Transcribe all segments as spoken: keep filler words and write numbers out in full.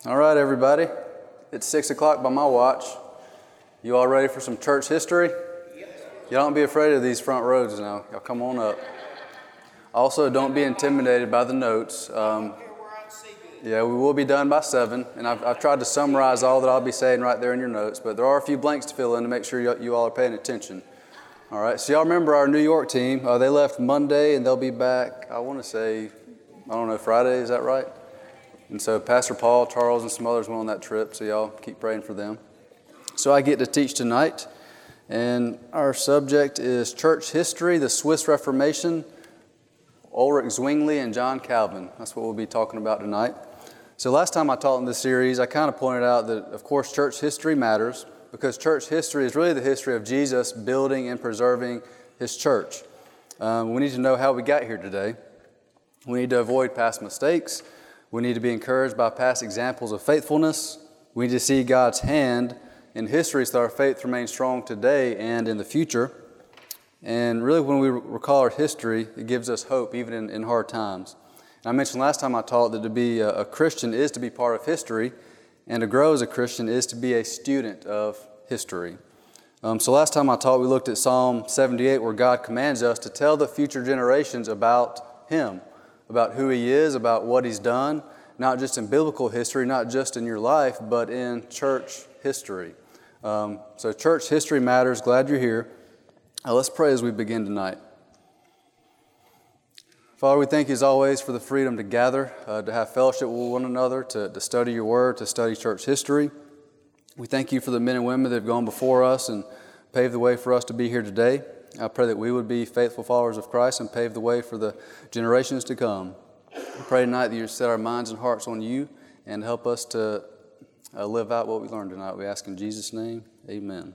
All right, everybody. It's six o'clock by my watch. You all ready for some church history? Y'all don't be afraid of these front rows now. Y'all come on up. Also, don't be intimidated by the notes. Um, yeah, we will be done by seven, and I've, I've tried to summarize all that I'll be saying right there in your notes, but there are a few blanks to fill in to make sure you, you all are paying attention. All right, so y'all remember our New York team. Uh, they left Monday, and they'll be back, I want to say, I don't know, Friday, is that right? And so Pastor Paul, Charles, and some others went on that trip, so y'all keep praying for them. So I get to teach tonight, and our subject is church history, the Swiss Reformation, Ulrich Zwingli, and John Calvin. That's what we'll be talking about tonight. So last time I taught in this series, I kind of pointed out that, of course, church history matters because church history is really the history of Jesus building and preserving His church. Um, we need to know how we got here today. We need to avoid past mistakes. We need to be encouraged by past examples of faithfulness. We need to see God's hand in history so that our faith remains strong today and in the future. And really, when we recall our history, it gives us hope even in, in hard times. And I mentioned last time I taught that to be a, a Christian is to be part of history, and to grow as a Christian is to be a student of history. Um, so last time I taught, we looked at Psalm seventy-eight, where God commands us to tell the future generations about Him, about who He is, about what He's done, not just in biblical history, not just in your life, but in church history. Um, so church history matters. Glad you're here. Uh, let's pray as we begin tonight. Father, we thank You as always for the freedom to gather, uh, to have fellowship with one another, to, to study Your Word, to study church history. We thank You for the men and women that have gone before us and paved the way for us to be here today. I pray that we would be faithful followers of Christ and pave the way for the generations to come. I pray tonight that You set our minds and hearts on You and help us to uh, live out what we learned tonight. We ask in Jesus' name, amen.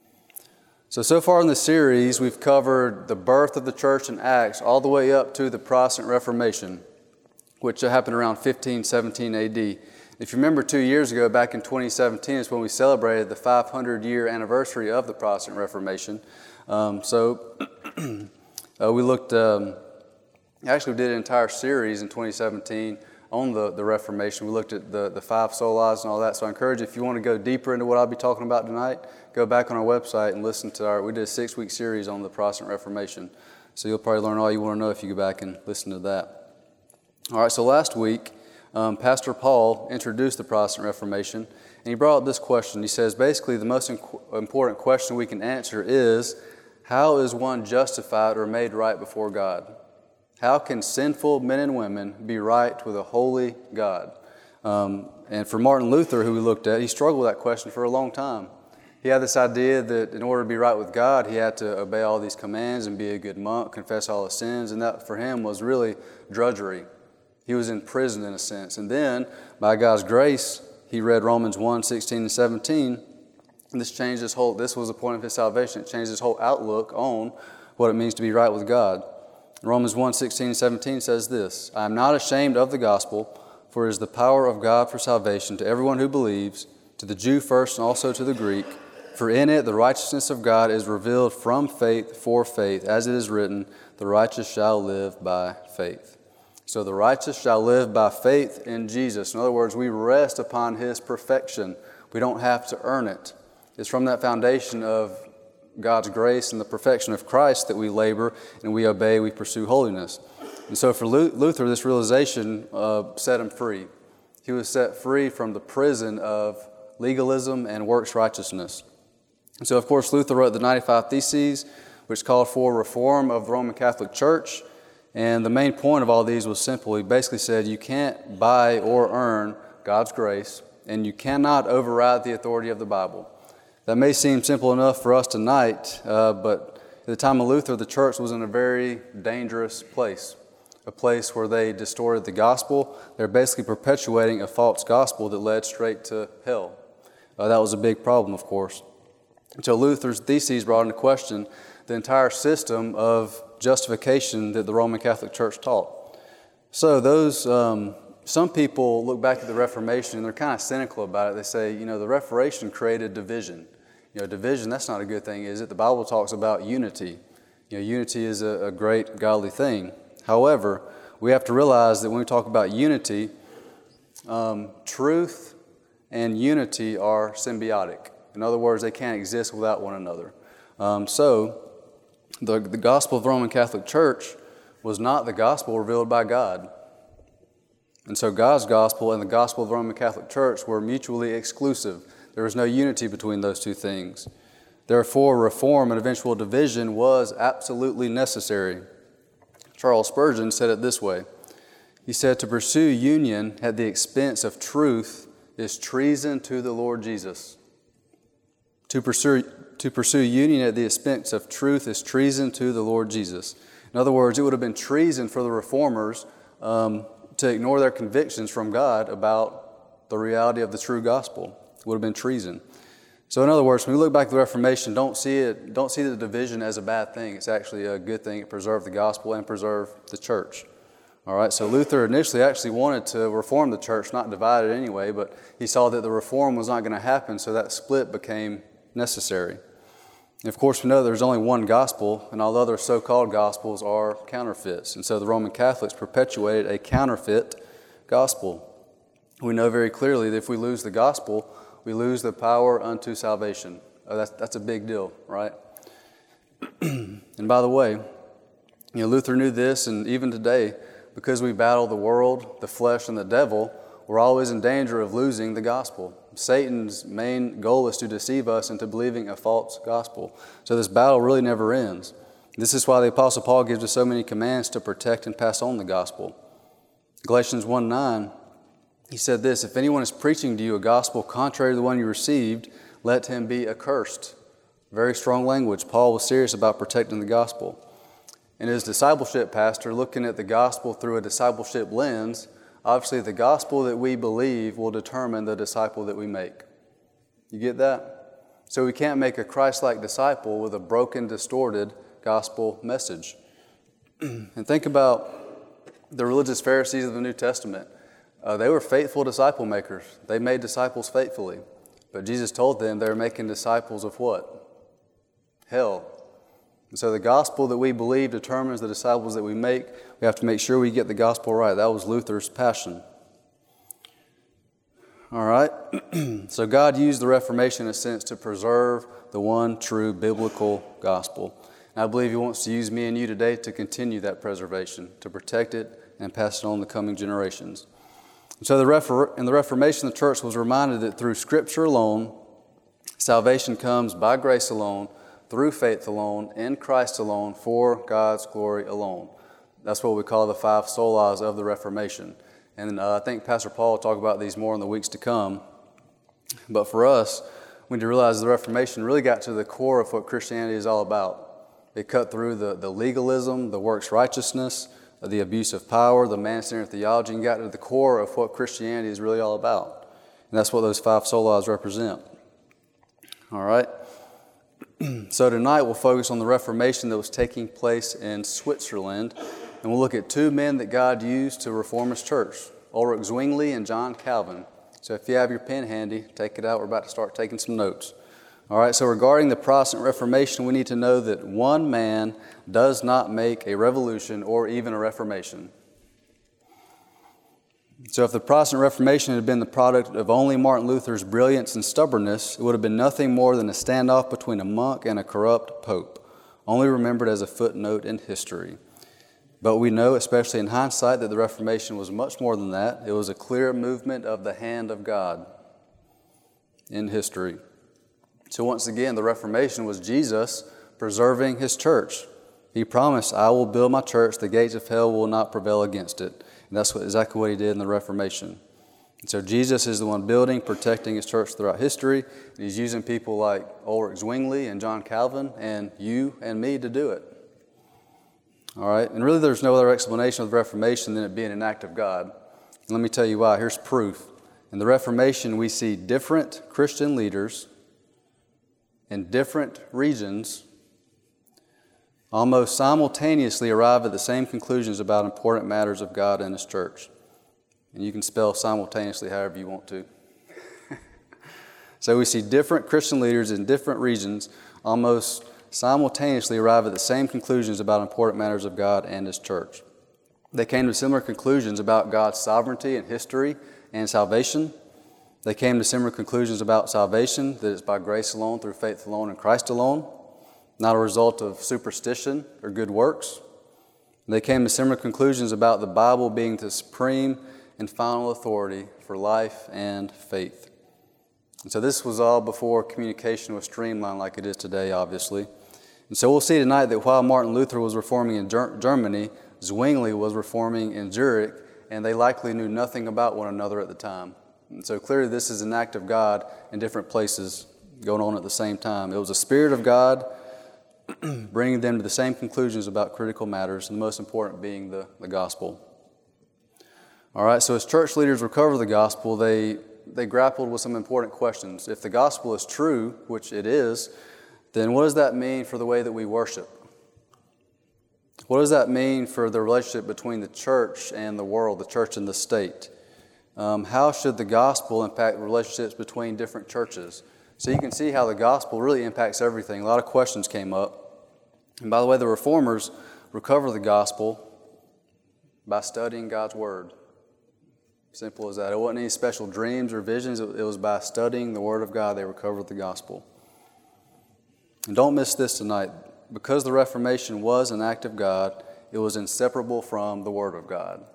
So, so far in the series, we've covered the birth of the church in Acts all the way up to the Protestant Reformation, which happened around fifteen seventeen A D. If you remember two years ago, back in twenty seventeen, is when we celebrated the five hundred year anniversary of the Protestant Reformation. Um, so uh, we looked, um, actually we did an entire series in twenty seventeen on the, the Reformation. We looked at the, the five solas and all that. So I encourage you, if you want to go deeper into what I'll be talking about tonight, go back on our website and listen to our, we did a six week series on the Protestant Reformation. So you'll probably learn all you want to know if you go back and listen to that. All right, so last week, um, Pastor Paul introduced the Protestant Reformation, and he brought up this question. He says, basically, the most inc- important question we can answer is, how is one justified or made right before God? How can sinful men and women be right with a holy God? Um, and for Martin Luther, who we looked at, he struggled with that question for a long time. He had this idea that in order to be right with God, he had to obey all these commands and be a good monk, confess all his sins, and that for him was really drudgery. He was in prison in a sense. And then, by God's grace, he read Romans one, sixteen and seventeen, and this changed his whole, this was the point of his salvation. It changed his whole outlook on what it means to be right with God. Romans one, sixteen and seventeen says this, I am not ashamed of the gospel, for it is the power of God for salvation to everyone who believes, to the Jew first and also to the Greek. For in it the righteousness of God is revealed from faith for faith, as it is written, the righteous shall live by faith. So the righteous shall live by faith in Jesus. In other words, we rest upon His perfection. We don't have to earn it. It's from that foundation of God's grace and the perfection of Christ that we labor and we obey, we pursue holiness. And so for Luther, this realization uh, set him free. He was set free from the prison of legalism and works righteousness. And so, of course, Luther wrote the ninety-five Theses, which called for reform of the Roman Catholic Church. And the main point of all these was simple. He basically said you can't buy or earn God's grace, and you cannot override the authority of the Bible. That may seem simple enough for us tonight, uh, but at the time of Luther, the church was in a very dangerous place, a place where they distorted the gospel. They're basically perpetuating a false gospel that led straight to hell. Uh, that was a big problem, of course. So Luther's theses brought into question the entire system of justification that the Roman Catholic Church taught. So those um, some people look back at the Reformation and they're kind of cynical about it. They say, you know, the Reformation created division. You know, division, that's not a good thing, is it? The Bible talks about unity. You know, unity is a, a great godly thing. However, we have to realize that when we talk about unity, um, truth and unity are symbiotic. In other words, they can't exist without one another. Um, so, the, the gospel of the Roman Catholic Church was not the gospel revealed by God. And so God's gospel and the gospel of the Roman Catholic Church were mutually exclusive. There was no unity between those two things. Therefore, reform and eventual division was absolutely necessary. Charles Spurgeon said it this way. He said, "To pursue union at the expense of truth is treason to the Lord Jesus." To pursue, to pursue union at the expense of truth is treason to the Lord Jesus. In other words, it would have been treason for the reformers um, to ignore their convictions from God about the reality of the true gospel. It would have been treason. So in other words, when we look back at the Reformation, don't see it, don't see the division as a bad thing. It's actually a good thing. It preserved the gospel and preserved the church. All right, so Luther initially actually wanted to reform the church, not divide it anyway, but he saw that the reform was not going to happen, so that split became necessary. And of course, we know there's only one gospel, and all other so-called gospels are counterfeits. And so the Roman Catholics perpetuated a counterfeit gospel. We know very clearly that if we lose the gospel, we lose the power unto salvation. Oh, that's, that's a big deal, right? And by the way, you know, Luther knew this, and even today, because we battle the world, the flesh, and the devil, we're always in danger of losing the gospel. Satan's main goal is to deceive us into believing a false gospel. So this battle really never ends. This is why the Apostle Paul gives us so many commands to protect and pass on the gospel. Galatians one nine, he said this, "If anyone is preaching to you a gospel contrary to the one you received, let him be accursed." Very strong language. Paul was serious about protecting the gospel. And his discipleship pastor, looking at the gospel through a discipleship lens, obviously the gospel that we believe will determine the disciple that we make. You get that? So we can't make a Christ-like disciple with a broken, distorted gospel message. And think about the religious Pharisees of the New Testament. Uh, they were faithful disciple makers. They made disciples faithfully. But Jesus told them they were making disciples of what? Hell. And so the gospel that we believe determines the disciples that we make. We have to make sure we get the gospel right. That was Luther's passion. All right. So God used the Reformation in a sense to preserve the one true biblical gospel. And I believe He wants to use me and you today to continue that preservation, to protect it and pass it on to coming generations. So the Refor- in the Reformation, the church was reminded that through Scripture alone, salvation comes by grace alone, through faith alone, in Christ alone, for God's glory alone. That's what we call the five solas of the Reformation. And uh, I think Pastor Paul will talk about these more in the weeks to come. But for us, we need to realize the Reformation really got to the core of what Christianity is all about. It cut through the, the legalism, the works righteousness, the abuse of power, the man-centered theology, and got to the core of what Christianity is really all about. And that's what those five solas represent. All right? So tonight we'll focus on the Reformation that was taking place in Switzerland, and we'll look at two men that God used to reform His church, Ulrich Zwingli and John Calvin. So if you have your pen handy, take it out. We're about to start taking some notes. All right, so regarding the Protestant Reformation, we need to know that one man does not make a revolution or even a reformation. So if the Protestant Reformation had been the product of only Martin Luther's brilliance and stubbornness, it would have been nothing more than a standoff between a monk and a corrupt pope, only remembered as a footnote in history. But we know, especially in hindsight, that the Reformation was much more than that. It was a clear movement of the hand of God in history. So once again, the Reformation was Jesus preserving His church. He promised, "I will build my church, the gates of hell will not prevail against it." And that's what, exactly what He did in the Reformation. And so Jesus is the one building, protecting His church throughout history. And He's using people like Ulrich Zwingli and John Calvin and you and me to do it. All right? And really there's no other explanation of the Reformation than it being an act of God. And let me tell you why. Here's proof. In the Reformation, we see different Christian leaders in different regions almost simultaneously arrive at the same conclusions about important matters of God and His church. And you can spell simultaneously however you want to. So we see different Christian leaders in different regions almost simultaneously arrive at the same conclusions about important matters of God and His church. They came to similar conclusions about God's sovereignty and history and salvation. They came to similar conclusions about salvation, that it's by grace alone, through faith alone, in Christ alone, not a result of superstition or good works. They came to similar conclusions about the Bible being the supreme and final authority for life and faith. And so this was all before communication was streamlined like it is today, obviously. And so we'll see tonight that while Martin Luther was reforming in Ger- Germany, Zwingli was reforming in Zurich, and they likely knew nothing about one another at the time. And so clearly this is an act of God in different places going on at the same time. It was the Spirit of God bringing them to the same conclusions about critical matters, and the most important being the, the gospel. All right, so as church leaders recover the gospel, they, they grappled with some important questions. If the gospel is true, which it is, then what does that mean for the way that we worship? What does that mean for the relationship between the church and the world, the church and the state? Um, how should the gospel impact relationships between different churches? So you can see how the gospel really impacts everything. A lot of questions came up. And by the way, the reformers recover the gospel by studying God's word. Simple as that. It wasn't any special dreams or visions. It was by studying the word of God they recovered the gospel. And don't miss this tonight. Because the Reformation was an act of God, it was inseparable from the word of God.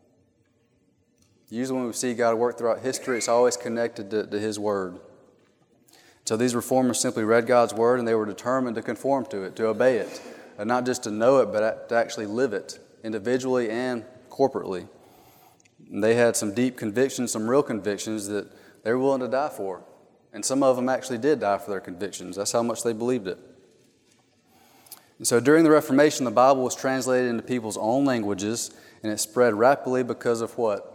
Usually when we see God work throughout history, it's always connected to, to His word. So these reformers simply read God's word and they were determined to conform to it, to obey it. And not just to know it, but to actually live it, individually and corporately. And they had some deep convictions, some real convictions that they were willing to die for. And some of them actually did die for their convictions. That's how much they believed it. And so during the Reformation, the Bible was translated into people's own languages, and it spread rapidly because of what?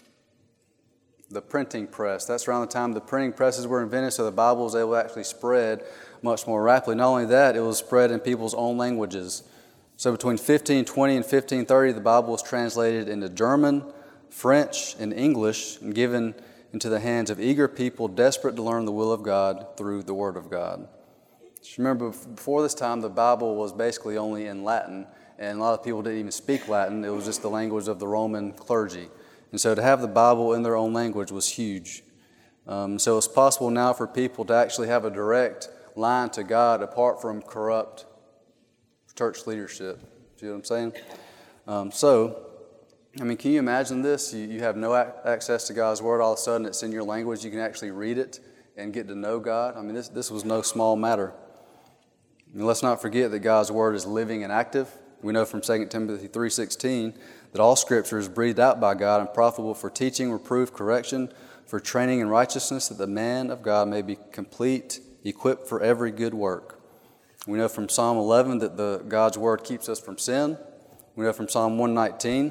The printing press. That's around the time the printing presses were invented, so the Bible was able to actually spread much more rapidly. Not only that, it was spread in people's own languages. So between fifteen twenty and fifteen thirty, the Bible was translated into German, French, and English, and given into the hands of eager people desperate to learn the will of God through the Word of God. Just remember, before this time, the Bible was basically only in Latin, and a lot of people didn't even speak Latin. It was just the language of the Roman clergy. And so to have the Bible in their own language was huge. Um, so it's possible now for people to actually have a direct line to God apart from corrupt church leadership. See what I'm saying? Um, so, I mean, can you imagine this? You, you have no ac- access to God's Word. All of a sudden, it's in your language. You can actually read it and get to know God. I mean, this, this was no small matter. And let's not forget that God's Word is living and active. We know from Second Timothy three sixteen that all Scripture is breathed out by God and profitable for teaching, reproof, correction, for training in righteousness, that the man of God may be complete, equipped for every good work. We know from Psalm eleven that the God's Word keeps us from sin. We know from Psalm one nineteen,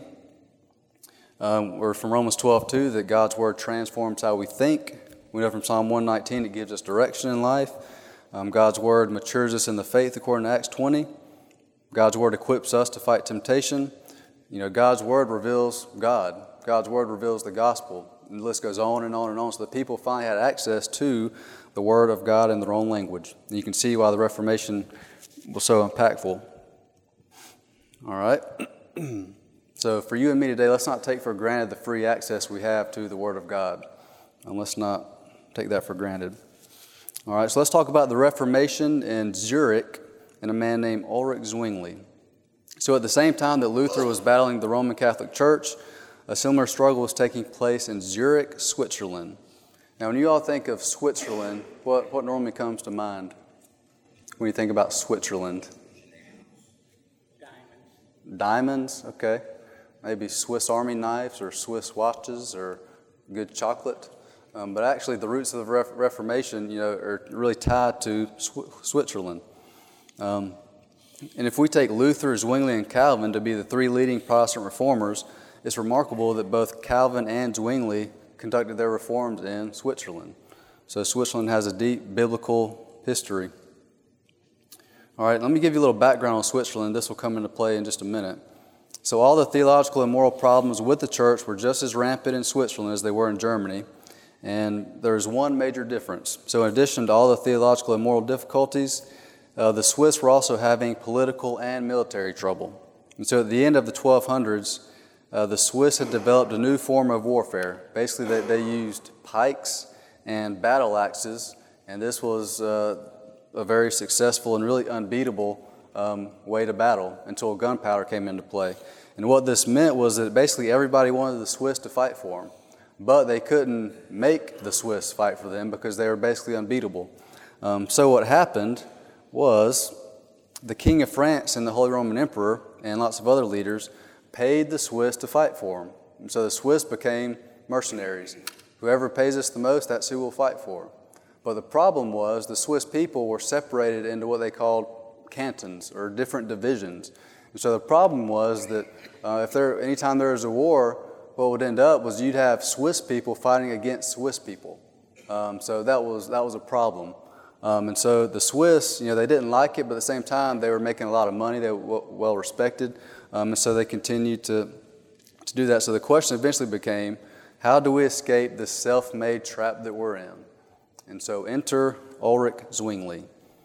um, or from Romans twelve two, that God's Word transforms how we think. We know from Psalm one nineteen it gives us direction in life. Um, God's Word matures us in the faith according to Acts twenty. God's Word equips us to fight temptation. You know, God's Word reveals God. God's Word reveals the gospel. And the list goes on and on and on. So the people finally had access to the Word of God in their own language. And you can see why the Reformation was so impactful. All right. So for you and me today, let's not take for granted the free access we have to the Word of God. And let's not take that for granted. All right, so let's talk about the Reformation in Zurich and a man named Ulrich Zwingli. So at the same time that Luther was battling the Roman Catholic Church, a similar struggle was taking place in Zurich, Switzerland. Now, when you all think of Switzerland, what, what normally comes to mind when you think about Switzerland? Diamonds. Diamonds, okay. Maybe Swiss Army knives or Swiss watches or good chocolate. Um, but actually, the roots of the Re- Reformation, you know, are really tied to Sw- Switzerland. Um, and if we take Luther, Zwingli, and Calvin to be the three leading Protestant reformers, it's remarkable that both Calvin and Zwingli conducted their reforms in Switzerland. So Switzerland has a deep biblical history. All right, let me give you a little background on Switzerland. This will come into play in just a minute. So all the theological and moral problems with the church were just as rampant in Switzerland as they were in Germany. And there's one major difference. So in addition to all the theological and moral difficulties, uh, the Swiss were also having political and military trouble. And so at the end of the twelve hundreds, uh, the Swiss had developed a new form of warfare. Basically, they, they used pikes and battle axes, and this was uh, a very successful and really unbeatable um, way to battle until gunpowder came into play. And what this meant was that basically everybody wanted the Swiss to fight for them, but they couldn't make the Swiss fight for them because they were basically unbeatable. Um, so what happened was the King of France and the Holy Roman Emperor and lots of other leaders paid the Swiss to fight for them. And so the Swiss became mercenaries. Whoever pays us the most, that's who we'll fight for. But the problem was the Swiss people were separated into what they called cantons or different divisions. And so the problem was that uh, if there, anytime there was a war, what would end up was you'd have Swiss people fighting against Swiss people. Um, so that was that was a problem. Um, and so the Swiss, you know, they didn't like it, but at the same time, they were making a lot of money. They were well respected. Um, and so they continued to, to do that. So the question eventually became, how do we escape this self-made trap that we're in? And so enter Ulrich Zwingli.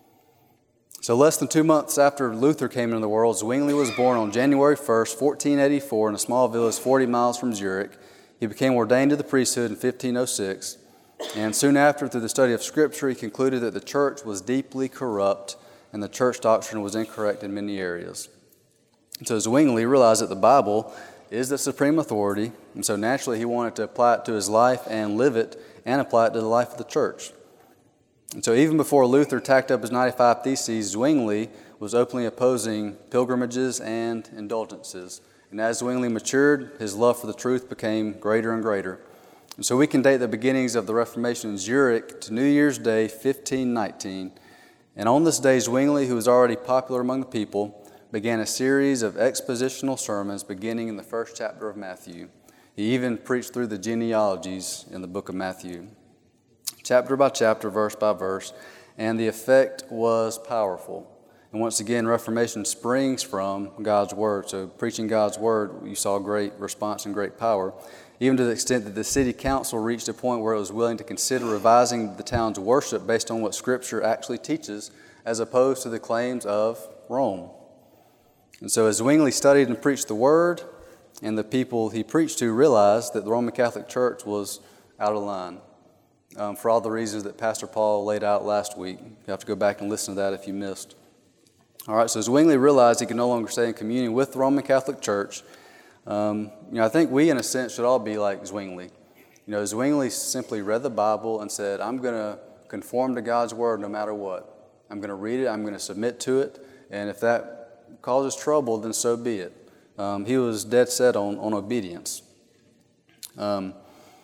So less than two months after Luther came into the world, Zwingli was born on January first, fourteen eighty-four, in a small village forty miles from Zurich. He became ordained to the priesthood in fifteen oh six. And soon after, through the study of Scripture, he concluded that the church was deeply corrupt and the church doctrine was incorrect in many areas. And so Zwingli realized that the Bible is the supreme authority, and so naturally he wanted to apply it to his life and live it and apply it to the life of the church. And so even before Luther tacked up his ninety-five Theses, Zwingli was openly opposing pilgrimages and indulgences. And as Zwingli matured, his love for the truth became greater and greater. And so we can date the beginnings of the Reformation in Zurich to New Year's Day, fifteen nineteen. And on this day, Zwingli, who was already popular among the people, began a series of expositional sermons beginning in the first chapter of Matthew. He even preached through the genealogies in the book of Matthew, chapter by chapter, verse by verse, and the effect was powerful. And once again, Reformation springs from God's Word. So preaching God's Word, you saw great response and great power, even to the extent that the city council reached a point where it was willing to consider revising the town's worship based on what Scripture actually teaches, as opposed to the claims of Rome. And so as Zwingli studied and preached the Word, and the people he preached to realized that the Roman Catholic Church was out of line, um, for all the reasons that Pastor Paul laid out last week. You have to go back and listen to that if you missed. All right, so Zwingli realized he could no longer stay in communion with the Roman Catholic Church. Um, you know, I think we, in a sense, should all be like Zwingli. You know, Zwingli simply read the Bible and said, I'm going to conform to God's Word no matter what. I'm going to read it, I'm going to submit to it, and if that causes trouble, then so be it. Um, he was dead set on, on obedience. Um,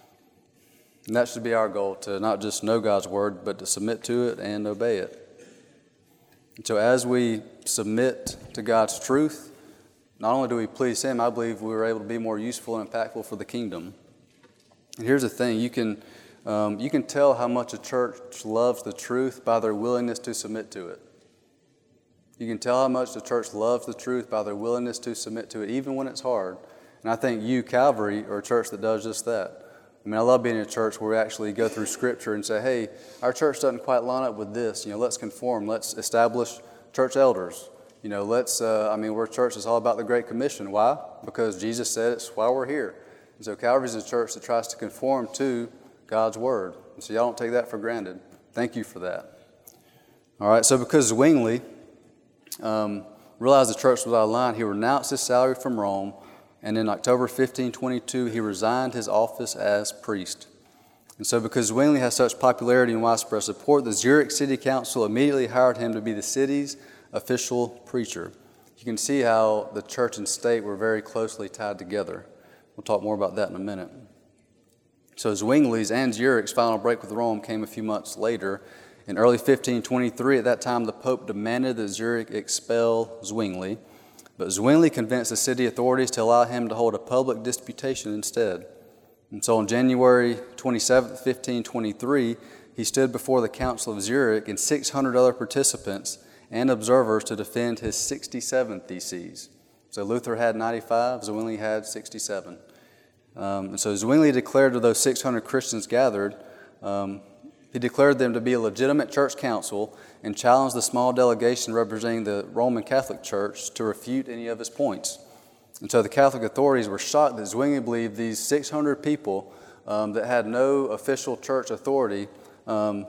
and that should be our goal, to not just know God's Word, but to submit to it and obey it. And so as we submit to God's truth, not only do we please Him, I believe we were able to be more useful and impactful for the kingdom. And here's the thing, you can, um, you can tell how much a church loves the truth by their willingness to submit to it. You can tell how much the church loves the truth by their willingness to submit to it, even when it's hard. And I think you, Calvary, are a church that does just that. I mean, I love being in a church where we actually go through Scripture and say, hey, our church doesn't quite line up with this. You know, let's conform. Let's establish church elders. You know, let's, uh, I mean, we're a church that's all about the Great Commission. Why? Because Jesus said it's why we're here. And so Calvary's a church that tries to conform to God's Word. And so y'all don't take that for granted. Thank you for that. All right, so because Zwingli um, realized the church was out of line, he renounced his salary from Rome, and in October fifteen twenty-two, he resigned his office as priest. And so because Zwingli has such popularity and widespread support, the Zurich City Council immediately hired him to be the city's official preacher. You can see how the church and state were very closely tied together. We'll talk more about that in a minute. So Zwingli's and Zurich's final break with Rome came a few months later. In early fifteen twenty-three, at that time, the Pope demanded that Zurich expel Zwingli, but Zwingli convinced the city authorities to allow him to hold a public disputation instead. And so on January twenty-seventh, fifteen twenty-three, he stood before the Council of Zurich and six hundred other participants and observers to defend his sixty-seven Theses. So Luther had ninety-five, Zwingli had sixty-seven. Um, and so Zwingli declared to those six hundred Christians gathered, um, he declared them to be a legitimate church council and challenged the small delegation representing the Roman Catholic Church to refute any of his points. And so the Catholic authorities were shocked that Zwingli believed these six hundred people um, that had no official church authority um,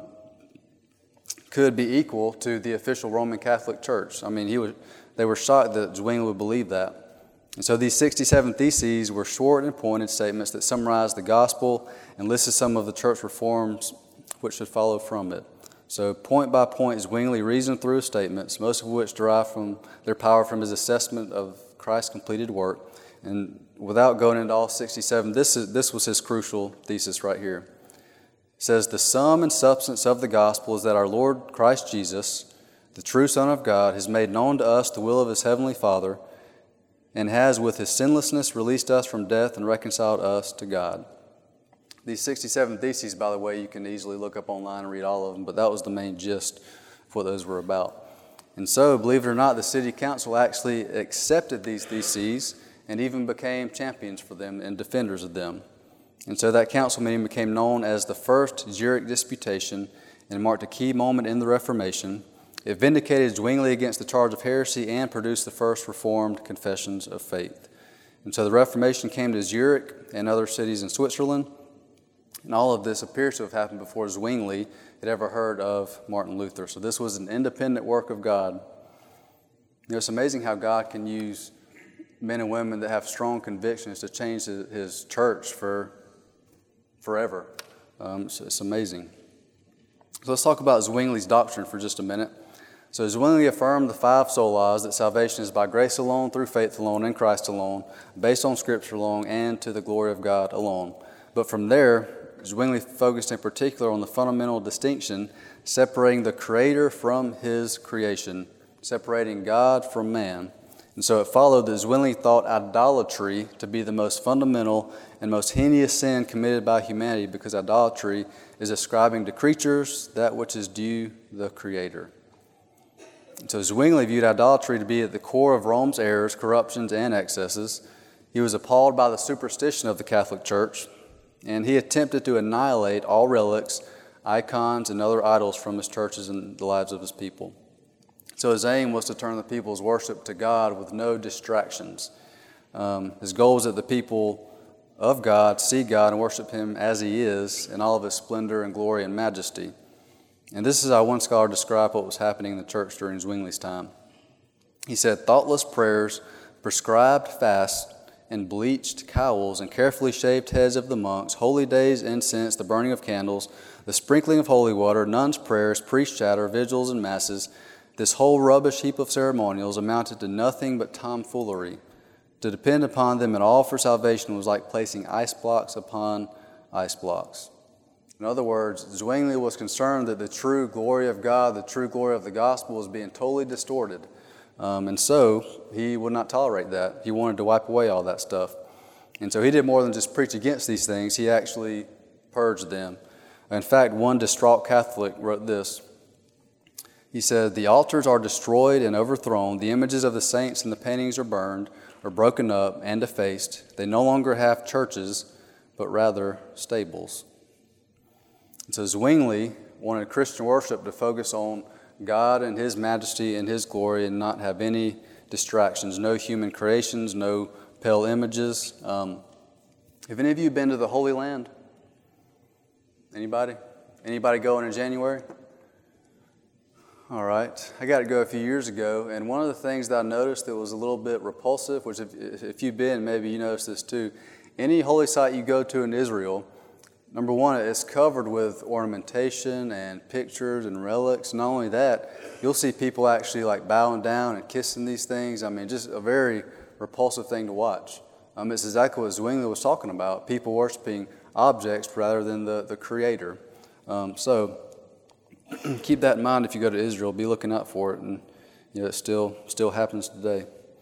could be equal to the official Roman Catholic Church. I mean, he was, they were shocked that Zwingli would believe that. And so these sixty-seven theses were short and pointed statements that summarized the gospel and listed some of the church reforms which should follow from it. So point by point, Zwingli reasoned through his statements, most of which derive from their power from his assessment of Christ's completed work. And without going into all sixty-seven, this is this was his crucial thesis right here. It says, the sum and substance of the gospel is that our Lord Christ Jesus, the true Son of God, has made known to us the will of his heavenly Father, and has with his sinlessness released us from death and reconciled us to God. These sixty-seven theses, by the way, you can easily look up online and read all of them, but that was the main gist of what those were about. And so, believe it or not, the city council actually accepted these theses and even became champions for them and defenders of them. And so that council meeting became known as the First Zurich Disputation and marked a key moment in the Reformation. It vindicated Zwingli against the charge of heresy and produced the first Reformed confessions of faith. And so the Reformation came to Zurich and other cities in Switzerland. And all of this appears to have happened before Zwingli had ever heard of Martin Luther. So this was an independent work of God. You know, it's amazing how God can use men and women that have strong convictions to change his, his church for forever. Um, it's, it's amazing. So let's talk about Zwingli's doctrine for just a minute. So Zwingli affirmed the five solas, that salvation is by grace alone, through faith alone, in Christ alone, based on Scripture alone, and to the glory of God alone. But from there, Zwingli focused in particular on the fundamental distinction separating the Creator from His creation, separating God from man. And so it followed that Zwingli thought idolatry to be the most fundamental and most heinous sin committed by humanity, because idolatry is ascribing to creatures that which is due the Creator. And so Zwingli viewed idolatry to be at the core of Rome's errors, corruptions, and excesses. He was appalled by the superstition of the Catholic Church, and he attempted to annihilate all relics, icons, and other idols from his churches and the lives of his people. So his aim was to turn the people's worship to God with no distractions. Um, his goal was that the people of God see God and worship Him as He is in all of His splendor and glory and majesty. And this is how one scholar described what was happening in the church during Zwingli's time. He said, thoughtless prayers, prescribed fasts, and bleached cowls and carefully shaved heads of the monks, holy days, incense, the burning of candles, the sprinkling of holy water, nuns' prayers, priest chatter, vigils, and masses, this whole rubbish heap of ceremonials amounted to nothing but tomfoolery. To depend upon them at all for salvation was like placing ice blocks upon ice blocks. In other words, Zwingli was concerned that the true glory of God, the true glory of the gospel, was being totally distorted. Um, and so he would not tolerate that. He wanted to wipe away all that stuff. And so he did more than just preach against these things. He actually purged them. In fact, one distraught Catholic wrote this. He said, the altars are destroyed and overthrown. The images of the saints and the paintings are burned, or broken up and defaced. They no longer have churches, but rather stables. And so Zwingli wanted Christian worship to focus on God and His majesty and His glory and not have any distractions, no human creations, no pale images. Um, have any of you been to the Holy Land? Anybody? Anybody going in January? All right. I got to go a few years ago, and one of the things that I noticed that was a little bit repulsive, which if, if you've been, maybe you noticed this too, any holy site you go to in Israel, number one, it's covered with ornamentation and pictures and relics. Not only that, you'll see people actually like bowing down and kissing these things. I mean, just a very repulsive thing to watch. Um, it's exactly what Zwingli was talking about, people worshiping objects rather than the, the Creator. Um, so keep that in mind if you go to Israel. Be looking out for it, and you know, it still, still happens today.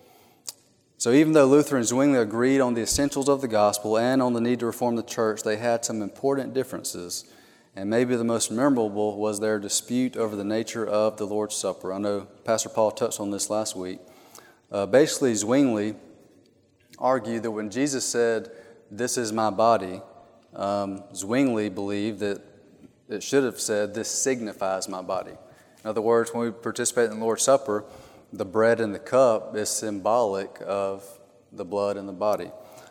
So even though Luther and Zwingli agreed on the essentials of the gospel and on the need to reform the church, they had some important differences. And maybe the most memorable was their dispute over the nature of the Lord's Supper. I know Pastor Paul touched on this last week. Uh, basically, Zwingli argued that when Jesus said, "This is my body," um, Zwingli believed that it should have said, "This signifies my body." In other words, when we participate in the Lord's Supper, the bread and the cup is symbolic of the blood and the body.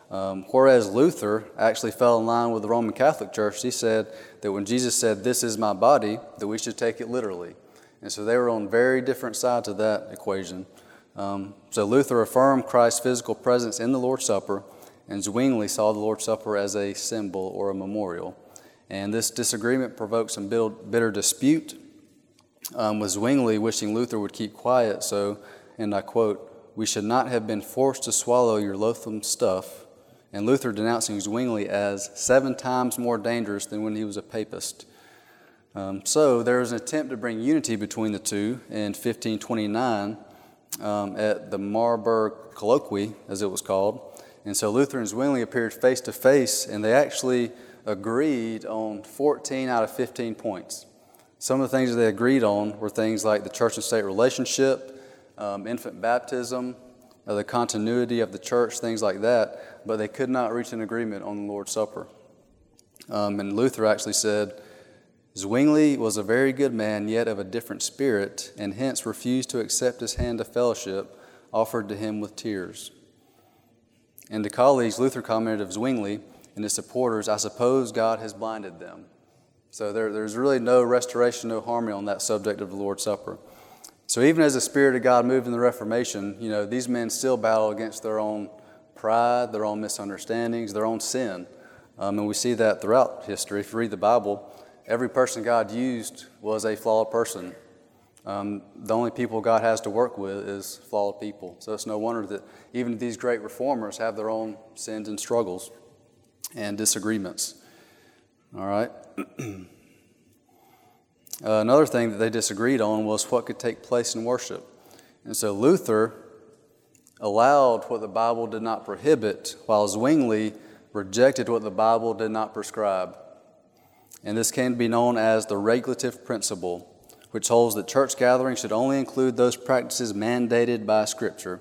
Um, whereas Luther actually fell in line with the Roman Catholic Church. He said that when Jesus said, "This is my body," that we should take it literally. And so they were on very different sides of that equation. Um, so Luther affirmed Christ's physical presence in the Lord's Supper, and Zwingli saw the Lord's Supper as a symbol or a memorial. And this disagreement provoked some bitter dispute, um, with Zwingli wishing Luther would keep quiet. So, and I quote, "We should not have been forced to swallow your loathsome stuff," and Luther denouncing Zwingli as seven times more dangerous than when he was a papist. Um, so there was an attempt to bring unity between the two in fifteen twenty-nine um, at the Marburg Colloquy, as it was called. And so Luther and Zwingli appeared face to face, and they actually agreed on fourteen out of fifteen points. Some of the things that they agreed on were things like the church and state relationship, um, infant baptism, uh, the continuity of the church, things like that, but they could not reach an agreement on the Lord's Supper. Um, and Luther actually said, "Zwingli was a very good man, yet of a different spirit, and hence refused to accept his hand of fellowship offered to him with tears." And to colleagues, Luther commented of Zwingli and his supporters, "I suppose God has blinded them." So there, there's really no restoration, no harmony on that subject of the Lord's Supper. So even as the Spirit of God moved in the Reformation, you know, these men still battle against their own pride, their own misunderstandings, their own sin. Um, and we see that throughout history. If you read the Bible, every person God used was a flawed person. Um, the only people God has to work with is flawed people. So it's no wonder that even these great reformers have their own sins and struggles and disagreements. All right. uh, another thing that they disagreed on was what could take place in worship. And so Luther allowed what the Bible did not prohibit, while Zwingli rejected what the Bible did not prescribe. And this came to be known as the regulative principle, which holds that church gatherings should only include those practices mandated by Scripture.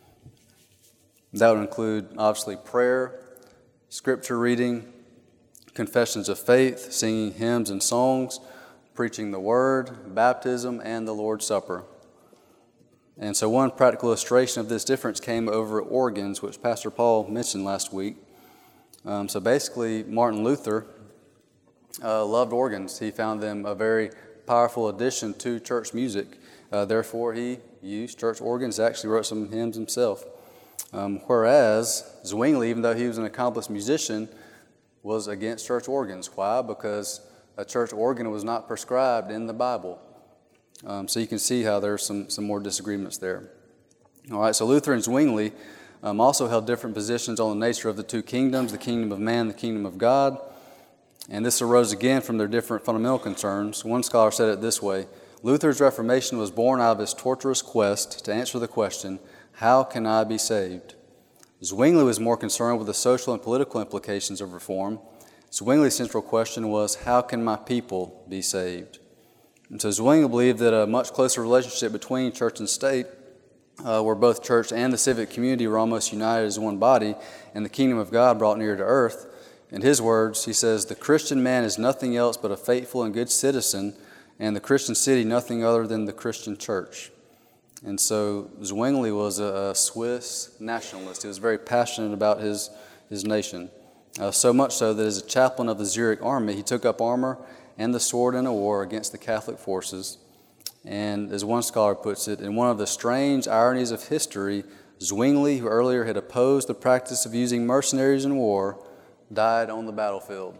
That would include, obviously, prayer, Scripture reading, confessions of faith, singing hymns and songs, preaching the Word, baptism, and the Lord's Supper. And so one practical illustration of this difference came over organs, which Pastor Paul mentioned last week. Um, so basically, Martin Luther uh, loved organs. He found them a very powerful addition to church music. Uh, therefore, he used church organs, actually wrote some hymns himself. Um, whereas Zwingli, even though he was an accomplished musician, was against church organs. Why? Because a church organ was not prescribed in the Bible. Um, so you can see how there's some, some more disagreements there. All right, so Luther and Zwingli um, also held different positions on the nature of the two kingdoms, the kingdom of man, the kingdom of God. And this arose again from their different fundamental concerns. One scholar said it this way: Luther's Reformation was born out of his torturous quest to answer the question, how can I be saved? Zwingli was more concerned with the social and political implications of reform. Zwingli's central question was, how can my people be saved? And so Zwingli believed that a much closer relationship between church and state, uh, where both church and the civic community were almost united as one body, and the kingdom of God brought near to earth. In his words, he says, the Christian man is nothing else but a faithful and good citizen, and the Christian city nothing other than the Christian church. And so Zwingli was a Swiss nationalist. He was very passionate about his, his nation. Uh, so much so that as a chaplain of the Zurich army, he took up armor and the sword in a war against the Catholic forces. And as one scholar puts it, in one of the strange ironies of history, Zwingli, who earlier had opposed the practice of using mercenaries in war, died on the battlefield.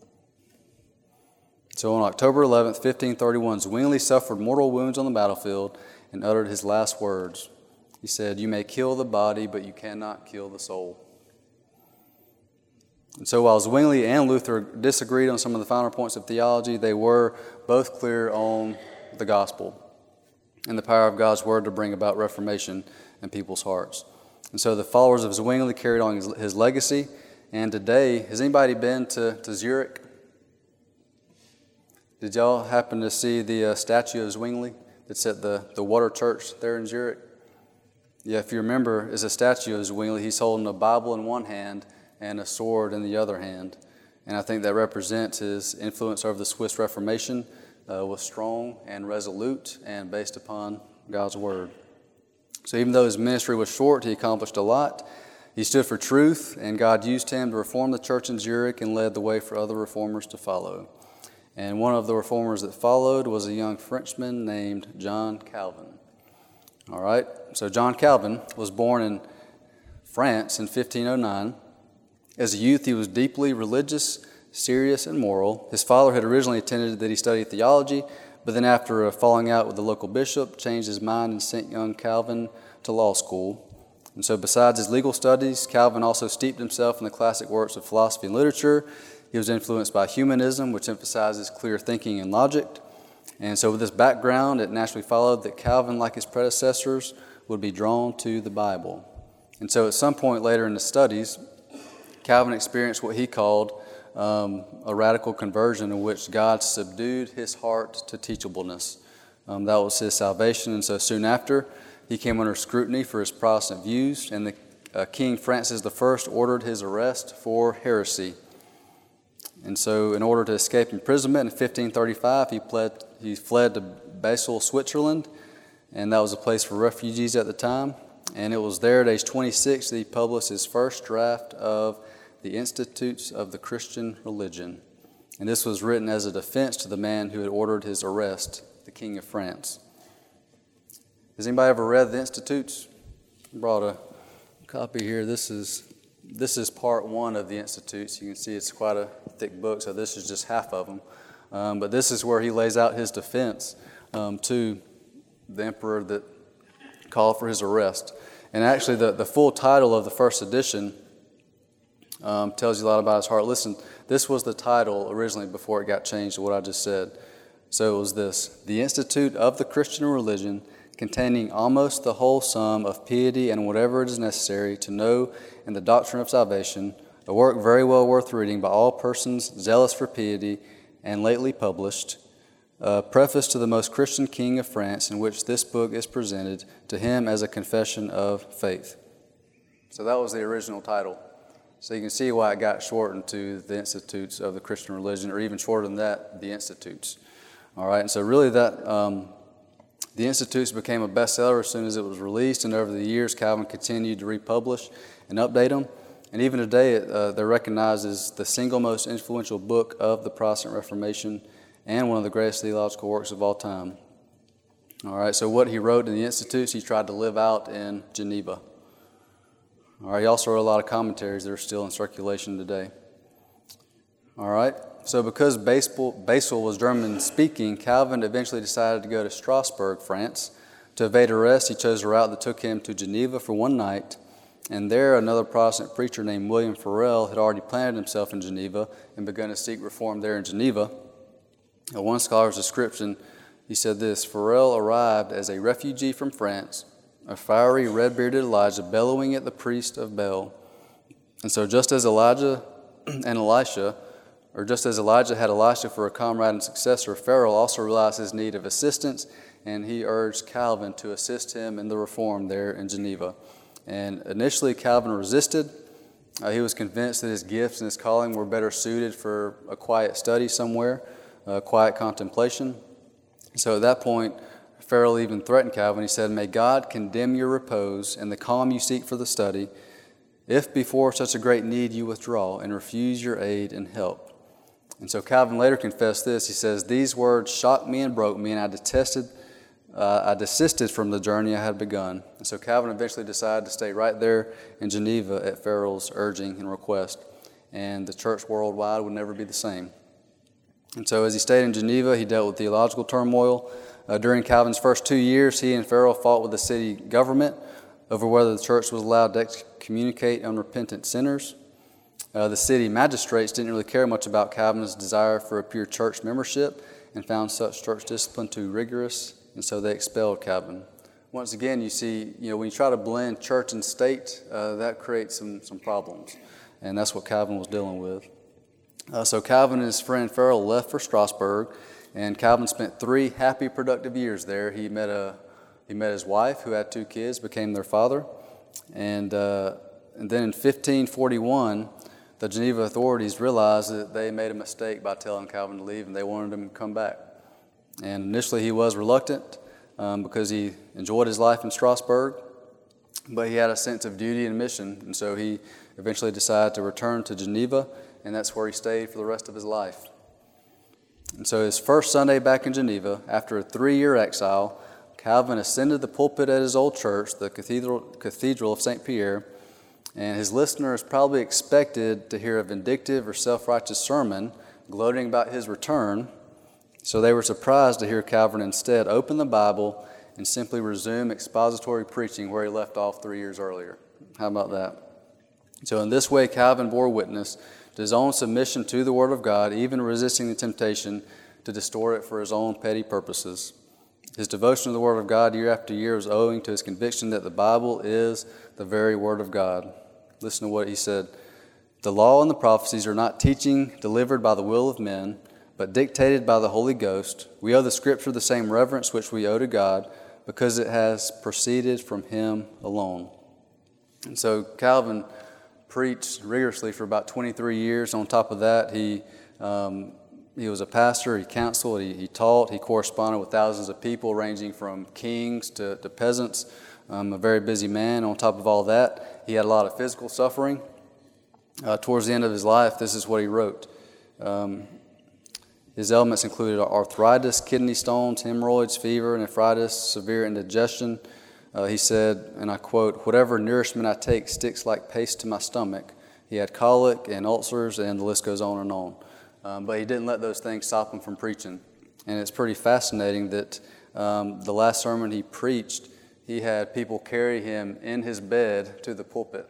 So on October eleventh, fifteen thirty-one, Zwingli suffered mortal wounds on the battlefield and uttered his last words. He said, you may kill the body, but you cannot kill the soul. And so while Zwingli and Luther disagreed on some of the finer points of theology, they were both clear on the gospel and the power of God's word to bring about reformation in people's hearts. And so the followers of Zwingli carried on his, his legacy. And today, has anybody been to, to Zurich? Did y'all happen to see the uh, statue of Zwingli that's at the, the water church there in Zurich? Yeah, if you remember, it's a statue of Zwingli. He's holding a Bible in one hand and a sword in the other hand. And I think that represents his influence over the Swiss Reformation, uh, was strong and resolute and based upon God's word. So even though his ministry was short, he accomplished a lot. He stood for truth, and God used him to reform the church in Zurich and led the way for other reformers to follow. And one of the reformers that followed was a young Frenchman named John Calvin. All right, so John Calvin was born in France in fifteen oh nine. As a youth, he was deeply religious, serious, and moral. His father had originally intended that he study theology, but then after a falling out with the local bishop, changed his mind and sent young Calvin to law school. And so besides his legal studies, Calvin also steeped himself in the classic works of philosophy and literature. He was influenced by humanism, which emphasizes clear thinking and logic. And so with this background, it naturally followed that Calvin, like his predecessors, would be drawn to the Bible. And so at some point later in his studies, Calvin experienced what he called um, a radical conversion in which God subdued his heart to teachableness. Um, that was his salvation. And so soon after, he came under scrutiny for his Protestant views, and the uh, King Francis the First ordered his arrest for heresy. And so in order to escape imprisonment in fifteen thirty-five, he fled, he fled to Basel, Switzerland, and that was a place for refugees at the time. And it was there at age twenty-six that he published his first draft of the Institutes of the Christian Religion. And this was written as a defense to the man who had ordered his arrest, the King of France. Has anybody ever read the Institutes? I brought a copy here. This is this is part one of the Institutes. You can see it's quite a thick book, so this is just half of them. Um, but this is where he lays out his defense um, to the emperor that called for his arrest. And actually, the, the full title of the first edition um, tells you a lot about his heart. Listen, this was the title originally before it got changed to what I just said. So it was this: The Institute of the Christian Religion, containing almost the whole sum of piety and whatever it is necessary to know in the doctrine of salvation, a work very well worth reading by all persons zealous for piety, and lately published, a preface to the most Christian King of France, in which this book is presented to him as a confession of faith. So that was the original title. So you can see why it got shortened to the Institutes of the Christian Religion, or even shorter than that, the Institutes. All right, and so really that um, the Institutes became a bestseller as soon as it was released, and over the years, Calvin continued to republish and update them. And even today, uh, they're recognized as the single most influential book of the Protestant Reformation and one of the greatest theological works of all time. All right, so what he wrote in the Institutes, he tried to live out in Geneva. All right, he also wrote a lot of commentaries that are still in circulation today. All right, so because Basel, Basel was German-speaking, Calvin eventually decided to go to Strasbourg, France. To evade arrest, he chose a route that took him to Geneva for one night, and there another Protestant preacher named William Farel had already planted himself in Geneva and begun to seek reform there in Geneva. In one scholar's description, he said this: Farel arrived as a refugee from France, a fiery, red-bearded Elijah bellowing at the priest of Baal. And so just as Elijah and Elisha, or just as Elijah had Elisha for a comrade and successor, Farel also realized his need of assistance, and he urged Calvin to assist him in the reform there in Geneva. And initially, Calvin resisted. Uh, he was convinced that his gifts and his calling were better suited for a quiet study somewhere, uh, quiet contemplation. So at that point, Farel even threatened Calvin. He said, "May God condemn your repose and the calm you seek for the study, if before such a great need you withdraw and refuse your aid and help." And so Calvin later confessed this. He says, "These words shocked me and broke me, and I detested, uh, I desisted from the journey I had begun." And so Calvin eventually decided to stay right there in Geneva at Farel's urging and request. And the church worldwide would never be the same. And so as he stayed in Geneva, he dealt with theological turmoil. Uh, during Calvin's first two years, he and Farel fought with the city government over whether the church was allowed to excommunicate unrepentant sinners. Uh, the city magistrates didn't really care much about Calvin's desire for a pure church membership and found such church discipline too rigorous, and so they expelled Calvin. Once again, you see, you know, when you try to blend church and state, uh, that creates some, some problems, and that's what Calvin was dealing with. Uh, so Calvin and his friend Farel left for Strasbourg, and Calvin spent three happy, productive years there. He met a he met his wife, who had two kids, became their father, and uh, and then in fifteen forty-one, the Geneva authorities realized that they made a mistake by telling Calvin to leave, and they wanted him to come back. And initially, he was reluctant um, because he enjoyed his life in Strasbourg. but he had a sense of duty and mission, and so he eventually decided to return to Geneva, and that's where he stayed for the rest of his life. And so his first Sunday back in Geneva, after a three-year exile, Calvin ascended the pulpit at his old church, the Cathedral, Cathedral of Saint Pierre, and his listeners probably expected to hear a vindictive or self-righteous sermon gloating about his return, so they were surprised to hear Calvin instead open the Bible and simply resume expository preaching where he left off three years earlier. How about that? So in this way, Calvin bore witness to his own submission to the Word of God, even resisting the temptation to distort it for his own petty purposes. His devotion to the Word of God year after year was owing to his conviction that the Bible is the very Word of God. Listen to what he said. The law and the prophecies are not teaching delivered by the will of men, but dictated by the Holy Ghost. We owe the Scripture the same reverence which we owe to God, because it has proceeded from Him alone. And so Calvin preached rigorously for about twenty-three years. On top of that, he um, he was a pastor, he counseled, he, he taught, he corresponded with thousands of people ranging from kings to, to peasants, um, a very busy man. On top of all that, he had a lot of physical suffering. Uh, towards the end of his life, this is what he wrote. Um, his ailments included arthritis, kidney stones, hemorrhoids, fever, nephritis, severe indigestion. Uh, he said, and I quote, "Whatever nourishment I take sticks like paste to my stomach." He had colic and ulcers, and the list goes on and on. Um, but he didn't let those things stop him from preaching. And it's pretty fascinating that um, the last sermon he preached, he had people carry him in his bed to the pulpit.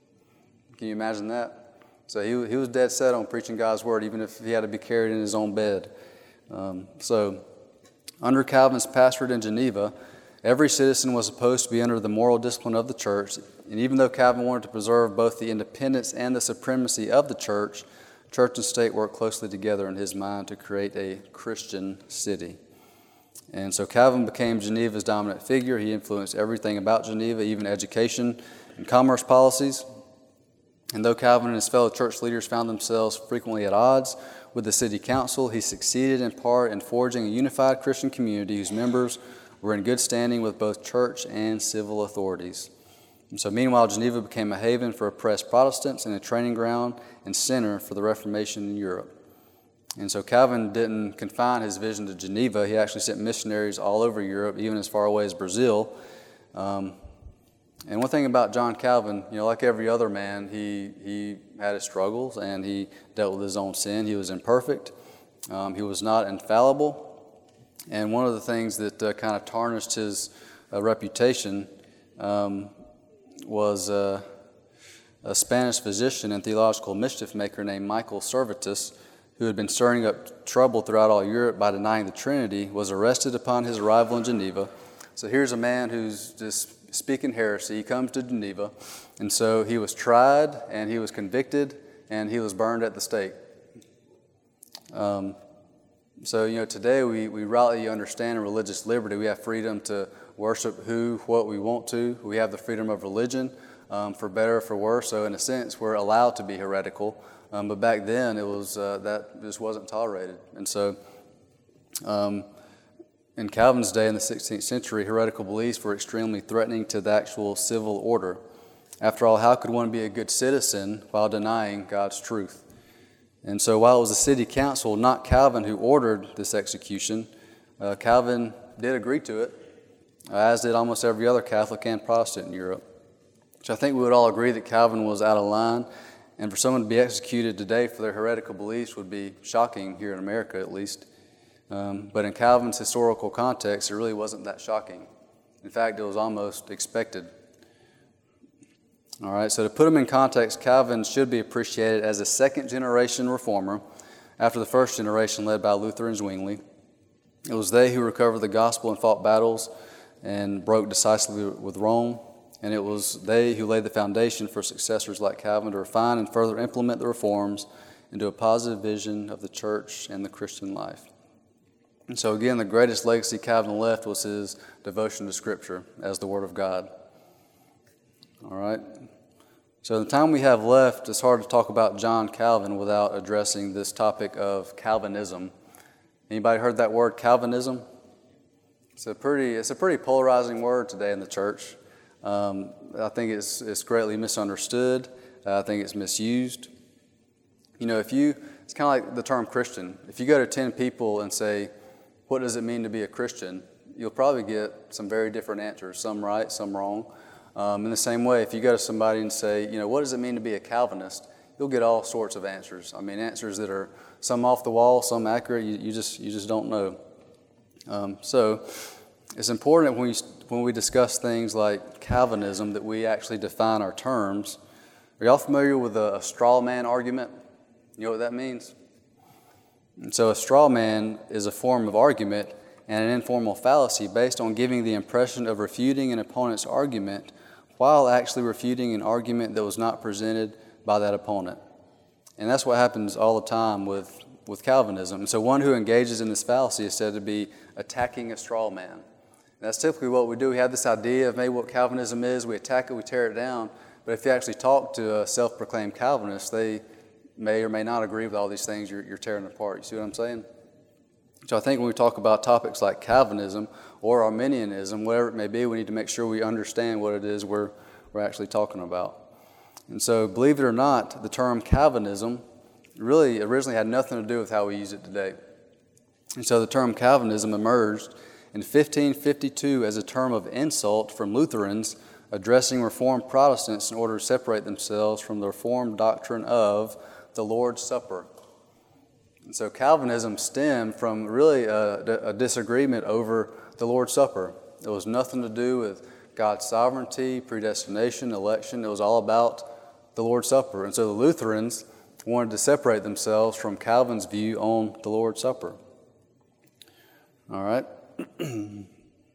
Can you imagine that? So he, he was dead set on preaching God's word, even if he had to be carried in his own bed. Um, so under Calvin's pastorate in Geneva, every citizen was supposed to be under the moral discipline of the church. And even though Calvin wanted to preserve both the independence and the supremacy of the church, church and state worked closely together in his mind to create a Christian city. And so Calvin became Geneva's dominant figure. He influenced everything about Geneva, even education and commerce policies. And though Calvin and his fellow church leaders found themselves frequently at odds with the city council, he succeeded in part in forging a unified Christian community whose members were in good standing with both church and civil authorities. And so meanwhile, Geneva became a haven for oppressed Protestants and a training ground and center for the Reformation in Europe. And so Calvin didn't confine his vision to Geneva. He actually sent missionaries all over Europe, even as far away as Brazil. Um, and one thing about John Calvin, you know, like every other man, he he had his struggles and he dealt with his own sin. He was imperfect. Um, he was not infallible. And one of the things that uh, kind of tarnished his uh, reputation um, was uh, a Spanish physician and theological mischief maker named Michael Servetus, who had been stirring up trouble throughout all Europe by denying the Trinity, was arrested upon his arrival in Geneva. So here's a man who's just speaking heresy. He comes to Geneva, and so he was tried, and he was convicted, and he was burned at the stake. Um, so, you know, today we, we rightly understand religious liberty. We have freedom to worship who, what we want to. We have the freedom of religion, um, for better or for worse. So in a sense, we're allowed to be heretical. Um, but back then, it was uh, that just wasn't tolerated. And so um, in Calvin's day, in the sixteenth century, heretical beliefs were extremely threatening to the actual civil order. After all, how could one be a good citizen while denying God's truth? And so while it was the city council, not Calvin, who ordered this execution, uh, Calvin did agree to it, as did almost every other Catholic and Protestant in Europe. So I think we would all agree that Calvin was out of line, and for someone to be executed today for their heretical beliefs would be shocking here in America, at least. Um, but in Calvin's historical context, it really wasn't that shocking. In fact, it was almost expected. All right, so to put him in context, Calvin should be appreciated as a second-generation reformer after the first generation led by Luther and Zwingli. It was they who recovered the gospel and fought battles and broke decisively with Rome, and it was they who laid the foundation for successors like Calvin to refine and further implement the reforms into a positive vision of the church and the Christian life. And so again, the greatest legacy Calvin left was his devotion to Scripture as the Word of God. All right. So the time we have left, it's hard to talk about John Calvin without addressing this topic of Calvinism. Anybody heard that word, Calvinism? It's a pretty, it's a pretty polarizing word today in the church. Um, I think it's, it's greatly misunderstood. Uh, I think it's misused. You know, if you, it's kind of like the term Christian. If you go to ten people and say, what does it mean to be a Christian? You'll probably get some very different answers, some right, some wrong. Um, in the same way, if you go to somebody and say, you know, what does it mean to be a Calvinist? You'll get all sorts of answers. I mean, answers that are some off the wall, some accurate. You, you just you just don't know. Um, so it's important when we when we discuss things like Calvinism that we actually define our terms. Are y'all familiar with a, a straw man argument? You know what that means? And so a straw man is a form of argument and an informal fallacy based on giving the impression of refuting an opponent's argument while actually refuting an argument that was not presented by that opponent. And that's what happens all the time with, with Calvinism. And so one who engages in this fallacy is said to be attacking a straw man. And that's typically what we do. We have this idea of maybe what Calvinism is. We attack it, we tear it down. But if you actually talk to a self-proclaimed Calvinist, they may or may not agree with all these things you're, you're tearing apart. You see what I'm saying? So I think when we talk about topics like Calvinism or Arminianism, whatever it may be, we need to make sure we understand what it is we're, we're actually talking about. And so, believe it or not, the term Calvinism really originally had nothing to do with how we use it today. And so the term Calvinism emerged in fifteen fifty-two as a term of insult from Lutherans addressing Reformed Protestants in order to separate themselves from the Reformed doctrine of the Lord's Supper. And so Calvinism stemmed from really a, a disagreement over the Lord's Supper. It was nothing to do with God's sovereignty, predestination, election. It was all about the Lord's Supper. And so the Lutherans wanted to separate themselves from Calvin's view on the Lord's Supper. All right. And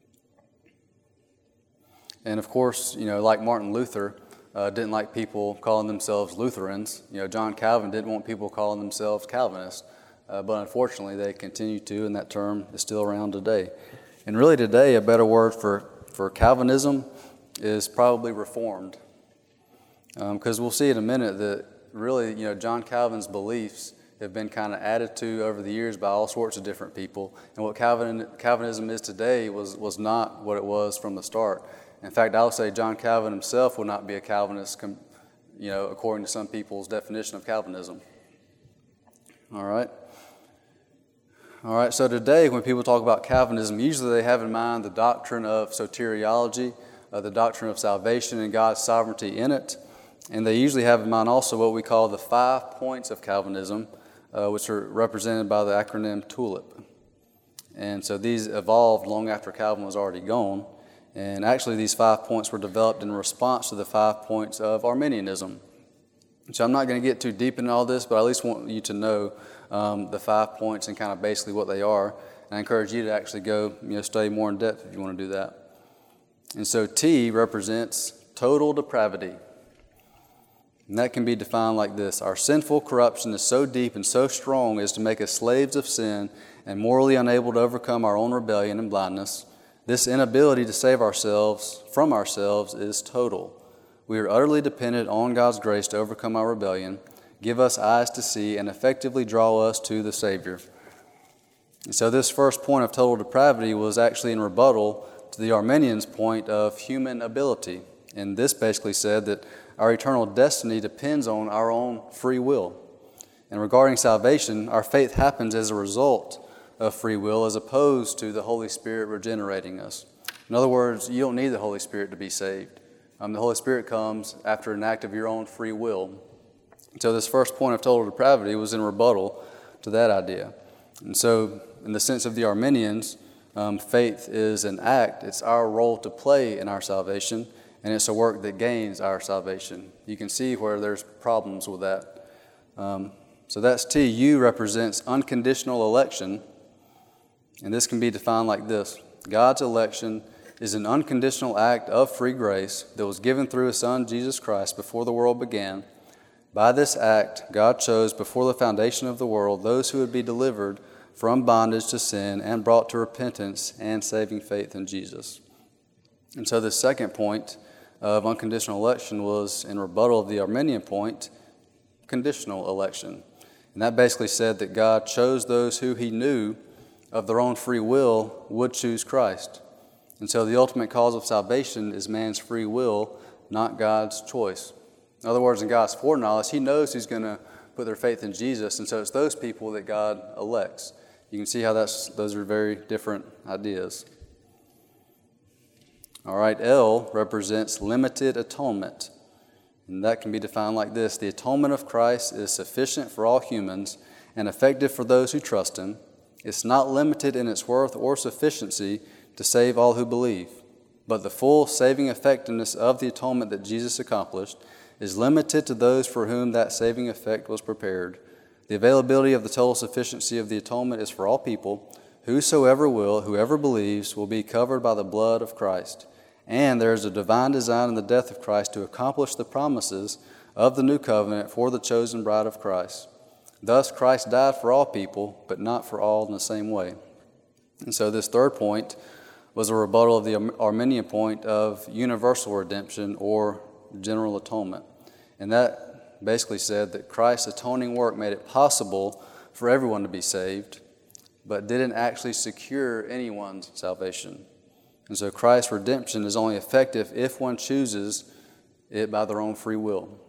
of course, you know, like Martin Luther uh, didn't like people calling themselves Lutherans. You know, John Calvin didn't want people calling themselves Calvinists. Uh, but unfortunately, they continue to, and that term is still around today. And really today, a better word for, for Calvinism is probably Reformed. Because um, we'll see in a minute that really, you know, John Calvin's beliefs have been kind of added to over the years by all sorts of different people. And what Calvin, Calvinism is today was, was not what it was from the start. In fact, I would say John Calvin himself would not be a Calvinist, you know, according to some people's definition of Calvinism. All right. All right, so today when people talk about Calvinism, usually they have in mind the doctrine of soteriology, uh, the doctrine of salvation and God's sovereignty in it. And they usually have in mind also what we call the five points of Calvinism, uh, which are represented by the acronym TULIP. And so these evolved long after Calvin was already gone. And actually these five points were developed in response to the five points of Arminianism. So I'm not going to get too deep into all this, but I at least want you to know um, the five points and kind of basically what they are. And I encourage you to actually go, you know, study more in depth if you want to do that. And so T represents total depravity. And that can be defined like this: our sinful corruption is so deep and so strong as to make us slaves of sin and morally unable to overcome our own rebellion and blindness. This inability to save ourselves from ourselves is total. We are utterly dependent on God's grace to overcome our rebellion, give us eyes to see, and effectively draw us to the Savior. And so this first point of total depravity was actually in rebuttal to the Arminians' point of human ability. And this basically said that our eternal destiny depends on our own free will. And regarding salvation, our faith happens as a result of free will as opposed to the Holy Spirit regenerating us. In other words, you don't need the Holy Spirit to be saved. Um, the Holy Spirit comes after an act of your own free will. So this first point of total depravity was in rebuttal to that idea. And so in the sense of the Arminians, um, faith is an act. It's our role to play in our salvation, and it's a work that gains our salvation. You can see where there's problems with that. Um, so that's T. U represents unconditional election, and this can be defined like this: God's election is an unconditional act of free grace that was given through His Son, Jesus Christ, before the world began. By this act, God chose before the foundation of the world those who would be delivered from bondage to sin and brought to repentance and saving faith in Jesus. And so the second point of unconditional election was in rebuttal of the Arminian point, conditional election. And that basically said that God chose those who He knew of their own free will would choose Christ. And so the ultimate cause of salvation is man's free will, not God's choice. In other words, in God's foreknowledge, He knows who's going to put their faith in Jesus, and so it's those people that God elects. You can see how that's those are very different ideas. All right, L represents limited atonement. And that can be defined like this: the atonement of Christ is sufficient for all humans and effective for those who trust Him. It's not limited in its worth or sufficiency to save all who believe, but the full saving effectiveness of the atonement that Jesus accomplished is limited to those for whom that saving effect was prepared. The availability of the total sufficiency of the atonement is for all people. Whosoever will, whoever believes, will be covered by the blood of Christ. And there is a divine design in the death of Christ to accomplish the promises of the new covenant for the chosen bride of Christ. Thus, Christ died for all people, but not for all in the same way. And so this third point was a rebuttal of the Arminian point of universal redemption or general atonement. And that basically said that Christ's atoning work made it possible for everyone to be saved, but didn't actually secure anyone's salvation. And so Christ's redemption is only effective if one chooses it by their own free will.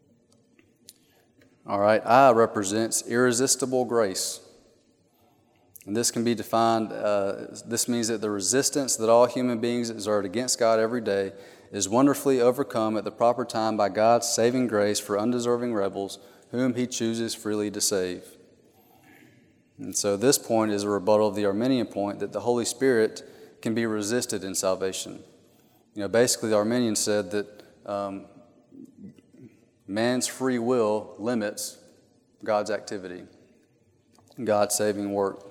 All right, I represents irresistible grace. And this can be defined, uh, this means that the resistance that all human beings exert against God every day is wonderfully overcome at the proper time by God's saving grace for undeserving rebels whom He chooses freely to save. And so this point is a rebuttal of the Arminian point that the Holy Spirit can be resisted in salvation. You know, basically the Arminians said that um, man's free will limits God's activity, God's saving work.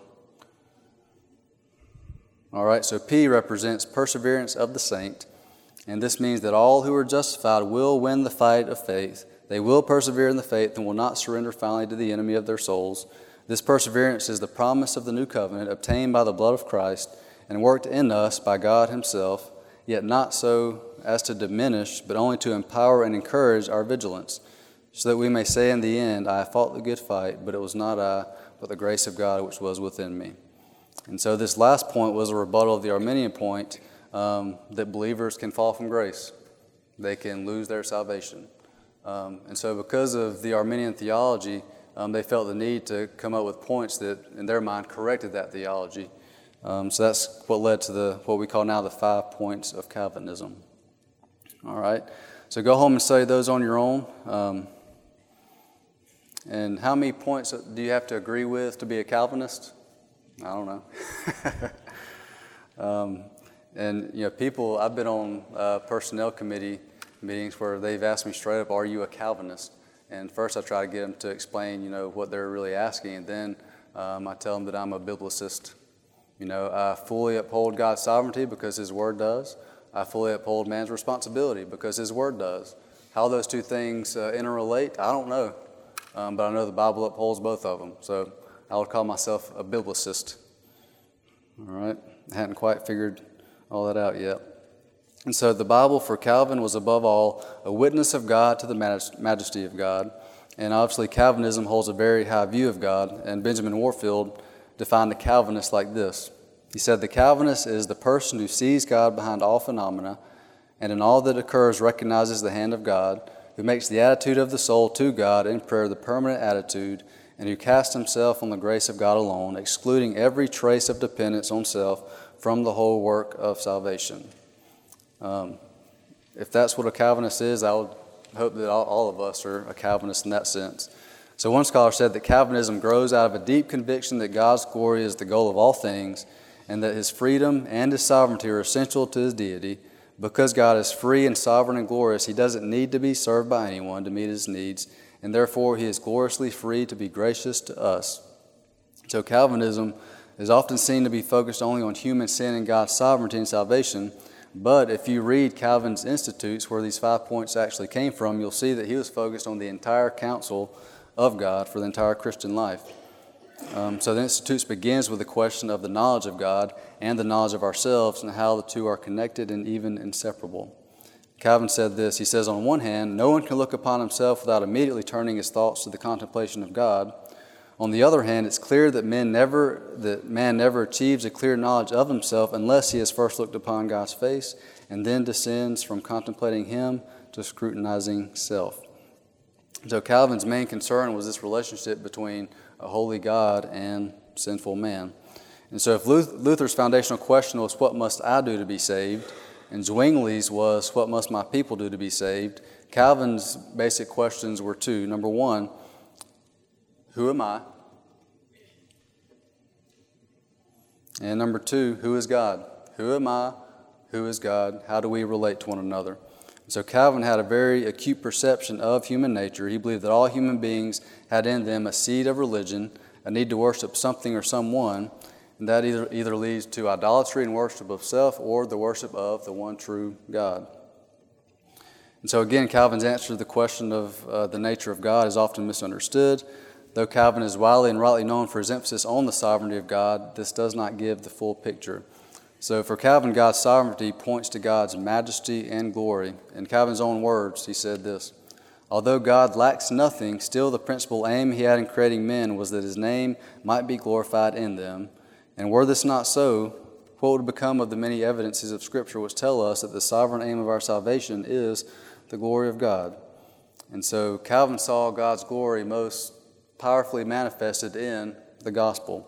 All right, so P represents perseverance of the saint, and this means that all who are justified will win the fight of faith. They will persevere in the faith and will not surrender finally to the enemy of their souls. This perseverance is the promise of the new covenant obtained by the blood of Christ and worked in us by God Himself, yet not so as to diminish, but only to empower and encourage our vigilance, so that we may say in the end, I have fought the good fight, but it was not I, but the grace of God which was within me. And so this last point was a rebuttal of the Arminian point um, that believers can fall from grace. They can lose their salvation. Um, and so because of the Arminian theology, um, they felt the need to come up with points that, in their mind, corrected that theology. Um, so that's what led to the what we call now the five points of Calvinism. All right. So go home and study those on your own. Um, and how many points do you have to agree with to be a Calvinist? I don't know. um, and, you know, people, I've been on uh, personnel committee meetings where they've asked me straight up, are you a Calvinist? And first I try to get them to explain, you know, what they're really asking. And then um, I tell them that I'm a biblicist. You know, I fully uphold God's sovereignty because His Word does. I fully uphold man's responsibility because His Word does. How those two things uh, interrelate, I don't know. Um, but I know the Bible upholds both of them. So I would call myself a biblicist. All right? I hadn't quite figured all that out yet. And so the Bible for Calvin was above all a witness of God to the majesty of God. And obviously Calvinism holds a very high view of God. And Benjamin Warfield defined the Calvinist like this. He said, the Calvinist is the person who sees God behind all phenomena and in all that occurs recognizes the hand of God, who makes the attitude of the soul to God in prayer the permanent attitude, and who casts himself on the grace of God alone, excluding every trace of dependence on self from the whole work of salvation. Um, if that's what a Calvinist is, I would hope that all, all of us are a Calvinist in that sense. So one scholar said that Calvinism grows out of a deep conviction that God's glory is the goal of all things, and that His freedom and His sovereignty are essential to His deity. Because God is free and sovereign and glorious, He doesn't need to be served by anyone to meet His needs, and therefore He is gloriously free to be gracious to us. So Calvinism is often seen to be focused only on human sin and God's sovereignty and salvation, but if you read Calvin's Institutes, where these five points actually came from, you'll see that he was focused on the entire counsel of God for the entire Christian life. Um, so the Institutes begins with the question of the knowledge of God and the knowledge of ourselves and how the two are connected and even inseparable. Calvin said this, he says, on one hand, no one can look upon himself without immediately turning his thoughts to the contemplation of God. On the other hand, it's clear that men never that man never achieves a clear knowledge of himself unless he has first looked upon God's face and then descends from contemplating him to scrutinizing self. So Calvin's main concern was this relationship between a holy God and sinful man. And so if Luther's foundational question was, what must I do to be saved? And Zwingli's was, what must my people do to be saved? Calvin's basic questions were two. Number one, who am I? And number two, who is God? Who am I? Who is God? How do we relate to one another? So Calvin had a very acute perception of human nature. He believed that all human beings had in them a seed of religion, a need to worship something or someone, and that either, either leads to idolatry and worship of self or the worship of the one true God. And so again, Calvin's answer to the question of uh, the nature of God is often misunderstood. Though Calvin is widely and rightly known for his emphasis on the sovereignty of God, this does not give the full picture. So for Calvin, God's sovereignty points to God's majesty and glory. In Calvin's own words, he said this, although God lacks nothing, still the principal aim he had in creating men was that his name might be glorified in them. And were this not so, what would become of the many evidences of Scripture which tell us that the sovereign aim of our salvation is the glory of God? And so Calvin saw God's glory most powerfully manifested in the gospel,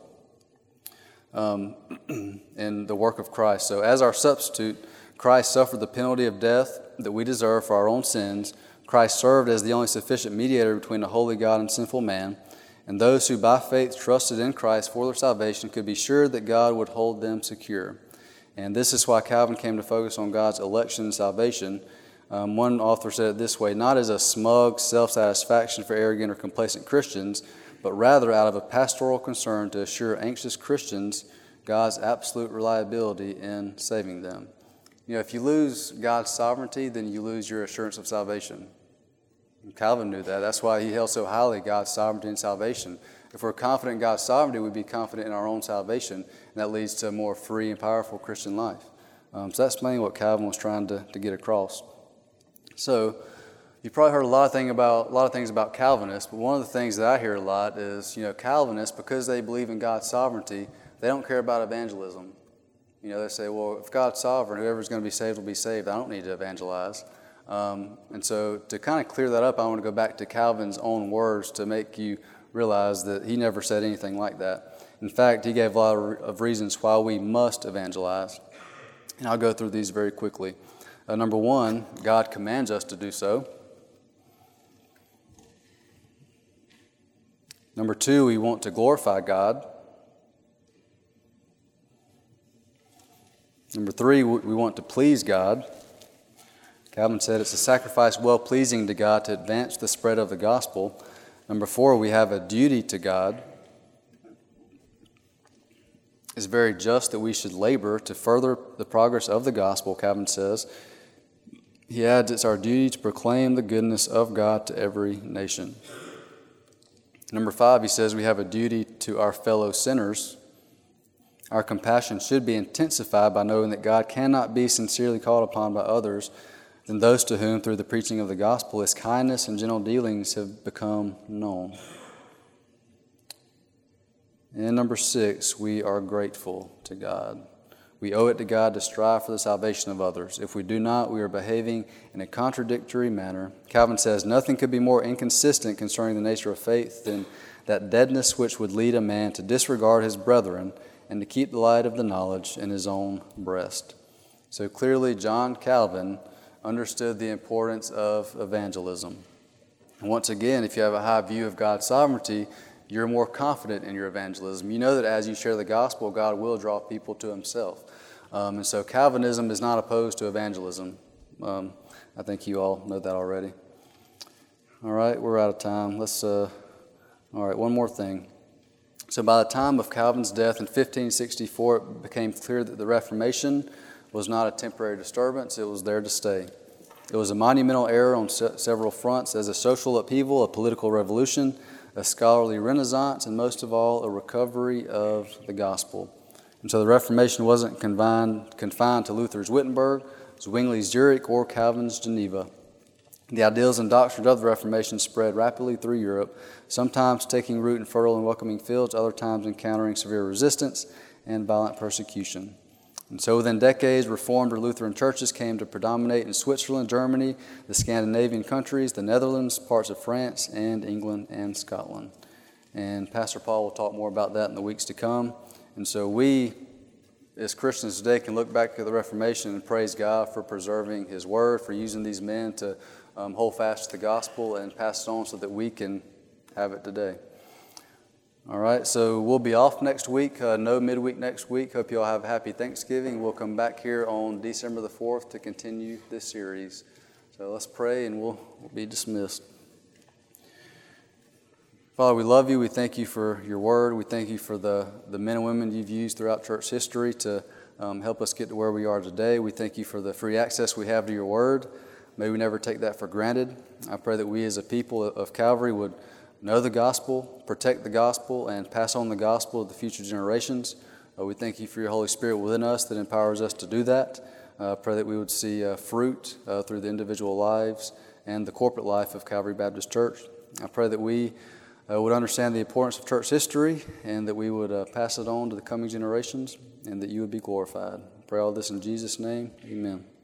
um, in the work of Christ. So as our substitute, Christ suffered the penalty of death that we deserve for our own sins. Christ served as the only sufficient mediator between a holy God and sinful man. And those who by faith trusted in Christ for their salvation could be sure that God would hold them secure. And this is why Calvin came to focus on God's election and salvation. Um, one author said it this way, not as a smug self-satisfaction for arrogant or complacent Christians, but rather out of a pastoral concern to assure anxious Christians God's absolute reliability in saving them. You know, if you lose God's sovereignty, then you lose your assurance of salvation. And Calvin knew that. That's why he held so highly God's sovereignty and salvation. If we're confident in God's sovereignty, we'd be confident in our own salvation, and that leads to a more free and powerful Christian life. Um, so that's mainly what Calvin was trying to, to get across. So you've probably heard a lot of thing about a lot of things about Calvinists, but one of the things that I hear a lot is, you know, Calvinists, because they believe in God's sovereignty, they don't care about evangelism. You know, they say, well, if God's sovereign, whoever's going to be saved will be saved. I don't need to evangelize. Um, and so to kind of clear that up, I want to go back to Calvin's own words to make you realize that he never said anything like that. In fact, he gave a lot of reasons why we must evangelize. And I'll go through these very quickly. Uh, number one, God commands us to do so. Number two, we want to glorify God. Number three, we want to please God. Calvin said it's a sacrifice well-pleasing to God to advance the spread of the gospel. Number four, we have a duty to God. It's very just that we should labor to further the progress of the gospel, Calvin says. He adds, it's our duty to proclaim the goodness of God to every nation. Number five, he says we have a duty to our fellow sinners. Our compassion should be intensified by knowing that God cannot be sincerely called upon by others than those to whom, through the preaching of the gospel, his kindness and gentle dealings have become known. And number six, we are grateful to God. We owe it to God to strive for the salvation of others. If we do not, we are behaving in a contradictory manner. Calvin says, nothing could be more inconsistent concerning the nature of faith than that deadness which would lead a man to disregard his brethren and to keep the light of the knowledge in his own breast. So clearly, John Calvin understood the importance of evangelism. And once again, if you have a high view of God's sovereignty, you're more confident in your evangelism. You know that as you share the gospel, God will draw people to himself. Um, and so Calvinism is not opposed to evangelism. Um, I think you all know that already. All right, we're out of time. Let's, uh, all right, one more thing. So by the time of Calvin's death in fifteen sixty-four, it became clear that the Reformation was not a temporary disturbance. It was there to stay. It was a monumental era on se- several fronts, as a social upheaval, a political revolution, a scholarly renaissance, and most of all, a recovery of the gospel. And so the Reformation wasn't confined, confined to Luther's Wittenberg, Zwingli's Zurich, or Calvin's Geneva. The ideals and doctrines of the Reformation spread rapidly through Europe, sometimes taking root in fertile and welcoming fields, other times encountering severe resistance and violent persecution. And so within decades, Reformed or Lutheran churches came to predominate in Switzerland, Germany, the Scandinavian countries, the Netherlands, parts of France, and England and Scotland. And Pastor Paul will talk more about that in the weeks to come. And so we, as Christians today, can look back at the Reformation and praise God for preserving His Word, for using these men to um, hold fast to the gospel and pass it on so that we can have it today. All right, so we'll be off next week, uh, no midweek next week. Hope you all have a happy Thanksgiving. We'll come back here on December the fourth to continue this series. So let's pray and we'll, we'll be dismissed. Father, we love you. We thank you for your word. We thank you for the, the men and women you've used throughout church history to um, help us get to where we are today. We thank you for the free access we have to your word. May we never take that for granted. I pray that we as a people of Calvary would know the gospel, protect the gospel, and pass on the gospel to the future generations. Uh, we thank you for your Holy Spirit within us that empowers us to do that. I uh, pray that we would see uh, fruit uh, through the individual lives and the corporate life of Calvary Baptist Church. I pray that we uh, would understand the importance of church history and that we would uh, pass it on to the coming generations and that you would be glorified. I pray all this in Jesus' name. Amen.